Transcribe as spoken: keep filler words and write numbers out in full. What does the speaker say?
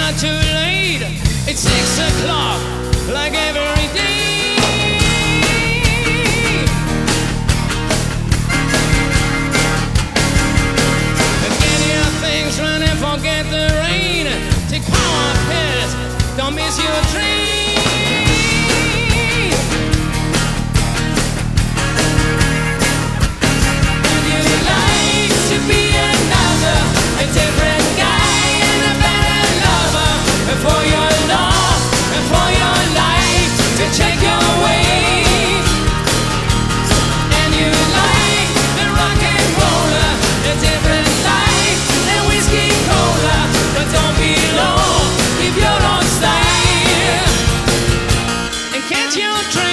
not too late. It's six o'clock, like every day. Get your things running, forget the rain. Take power pills, don't miss your train. Would you like to be another, a different guy and a better lover? For your love and for your life to check your weight. And you like the rock and roller, a different life than whiskey cola. But don't be low if you don't style. And catch your train.